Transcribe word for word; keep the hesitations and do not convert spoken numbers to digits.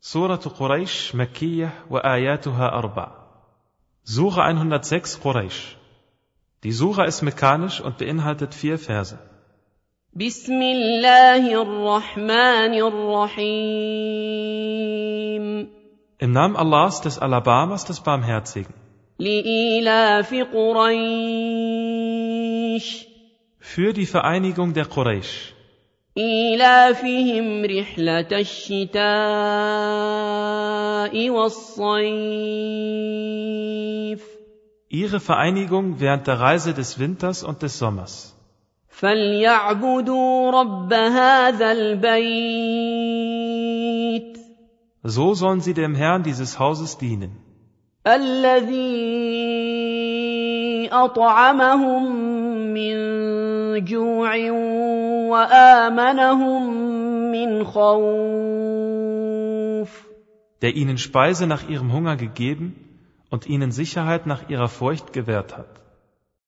Surah Quraysh Makkiyah wa ayatuha arba. Sura hundertsechs Quraysh. Die Sura ist mekanisch und beinhaltet vier Verse. Bismillahirrahmanirrahim. Im Namen Allahs, des Alabamas, des Barmherzigen. Li'ilafi Quraysh. Für die Vereinigung der Quraysh. إيلافهم رحلة الشتاء والصيف Ihre Vereinigung während der Reise des Winters und des Sommers. فليعبدوا رب هذا البيت So sollen sie dem Herrn dieses Hauses dienen, الذي أطعمهم من جوع وآمنهم من خوف der ihnen Speise nach ihrem Hunger gegeben und ihnen Sicherheit nach ihrer Furcht gewährt hat.